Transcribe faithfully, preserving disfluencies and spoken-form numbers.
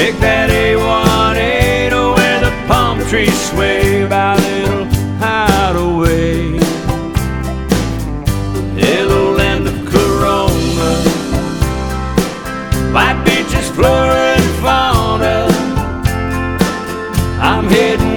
Take that A one eighty where the palm trees sway by a little hideaway. Little land of Corona, white beaches, flora and fauna. I'm heading